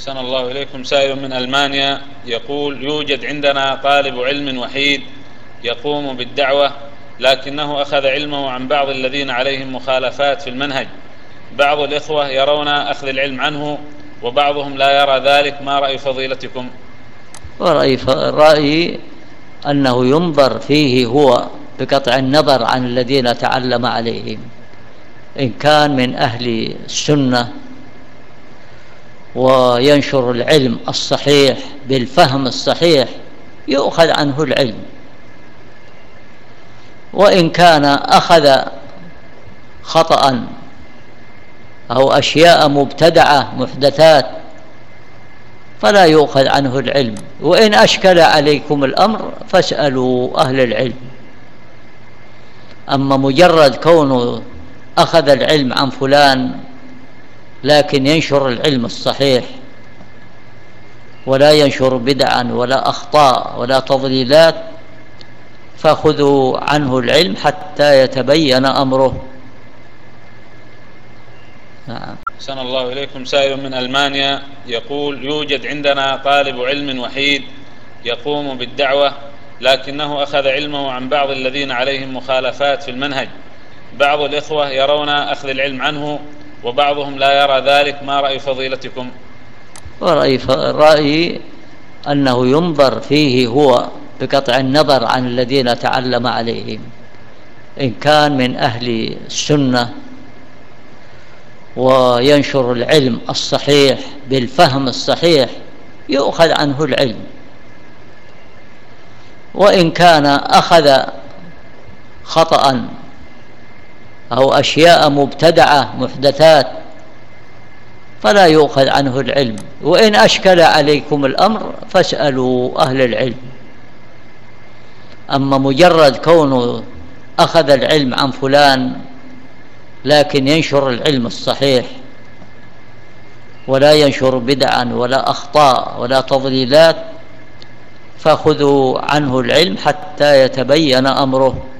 أحسن الله إليكم. سائل من ألمانيا يقول: يوجد عندنا طالب علم وحيد يقوم بالدعوة، لكنه أخذ علمه عن بعض الذين عليهم مخالفات في المنهج. بعض الإخوة يرون أخذ العلم عنه وبعضهم لا يرى ذلك، ما رأي فضيلتكم؟ رأيي أنه ينظر فيه هو بقطع النظر عن الذين تعلم عليهم. إن كان من أهل السنة وينشر العلم الصحيح بالفهم الصحيح يؤخذ عنه العلم، وإن كان أخذ خطأ أو أشياء مبتدعة محدثات فلا يؤخذ عنه العلم. وإن أشكل عليكم الأمر فاسألوا أهل العلم. أما مجرد كونه أخذ العلم عن فلان لكن ينشر العلم الصحيح ولا ينشر بدعا ولا أخطاء ولا تضليلات فخذوا عنه العلم حتى يتبين أمره. نعم. أحسن الله إليكم. سائل من ألمانيا يقول: يوجد عندنا طالب علم وحيد يقوم بالدعوة، لكنه أخذ علمه عن بعض الذين عليهم مخالفات في المنهج. بعض الإخوة يرون أخذ العلم عنه وبعضهم لا يرى ذلك، ما رأي فضيلتكم؟ رأيي أنه ينظر فيه هو بقطع النظر عن الذين تعلم عليهم. إن كان من أهل السنة وينشر العلم الصحيح بالفهم الصحيح يؤخذ عنه العلم، وإن كان أخذ خطأ أو أشياء مبتدعة محدثات فلا يؤخذ عنه العلم. وإن أشكل عليكم الأمر فاسألوا أهل العلم. أما مجرد كونه أخذ العلم عن فلان لكن ينشر العلم الصحيح ولا ينشر بدعا ولا أخطاء ولا تضليلات فخذوا عنه العلم حتى يتبين أمره.